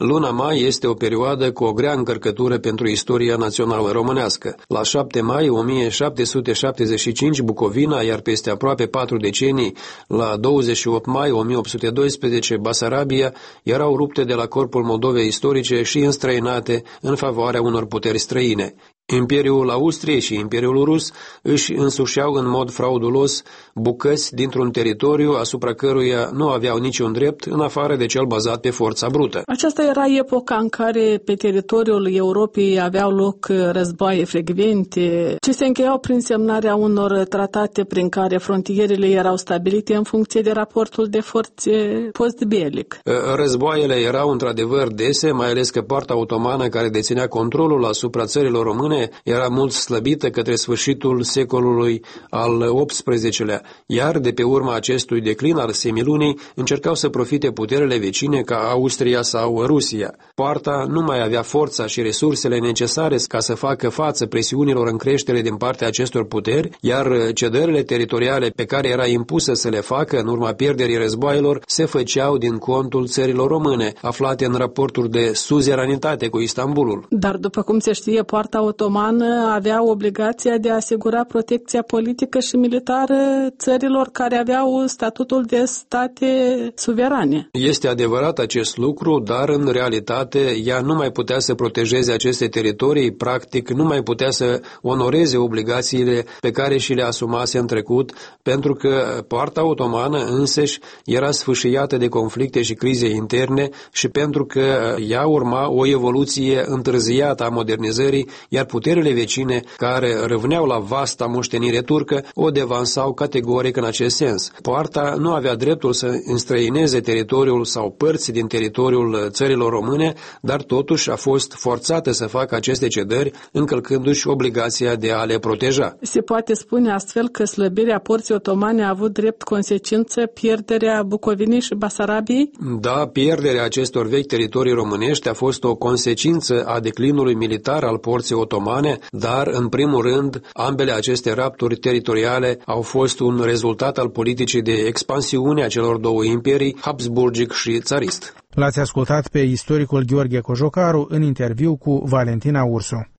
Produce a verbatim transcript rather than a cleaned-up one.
Luna mai este o perioadă cu o grea încărcătură pentru istoria națională românească. La șapte mai o mie șapte sute șaptezeci și cinci Bucovina, iar peste aproape patru decenii, la douăzeci și opt mai o mie opt sute doisprezece Basarabia, erau rupte de la corpul Moldovei istorice și înstrăinate în favoarea unor puteri străine. Imperiul Austriei și Imperiul Rus își însușeau în mod fraudulos bucăți dintr-un teritoriu asupra căruia nu aveau niciun drept în afară de cel bazat pe forța brută. Aceasta era epoca în care pe teritoriul Europei aveau loc războaie frecvente, ce se încheiau prin semnarea unor tratate prin care frontierele erau stabilite în funcție de raportul de forțe postbelic. Războaiele erau într-adevăr dese, mai ales că partea otomană care deținea controlul asupra țărilor române era mult slăbită către sfârșitul secolului al optsprezecelea, iar de pe urma acestui declin al semilunii încercau să profite puterile vecine ca Austria sau Rusia. Parta nu mai avea forța și resursele necesare ca să facă față presiunilor în creștere din partea acestor puteri, iar cedările teritoriale pe care era impusă să le facă în urma pierderii războaielor se făceau din contul țărilor române, aflate în raporturi de suzeranitate cu Istanbulul. Dar după cum se știe, partea otomană avea obligația de a asigura protecția politică și militară țărilor care aveau statutul de state suverane. Este adevărat acest lucru, dar în realitate ea nu mai putea să protejeze aceste teritorii, practic nu mai putea să onoreze obligațiile pe care și le asumase în trecut, pentru că partea otomană însăși era sfâșiată de conflicte și crize interne și pentru că ea urma o evoluție întârziată a modernizării, iar puterile vecine care râvneau la vasta moștenire turcă o devansau categoric în acest sens. Partea nu avea dreptul să înstrăineze teritoriul sau părți din teritoriul țărilor române, dar totuși a fost forțată să facă aceste cedări, încălcându-și obligația de a le proteja. Se poate spune astfel că slăbirea porții otomane a avut drept consecință pierderea Bucovinei și Basarabiei? Da, pierderea acestor vechi teritorii românești a fost o consecință a declinului militar al porții otomane, dar, în primul rând, ambele aceste rapturi teritoriale au fost un rezultat al politicii de expansiune a celor două imperii, habsburgic și țarist. L-ați ascultat pe istoricul Gheorghe Cojocaru în interviu cu Valentina Ursu.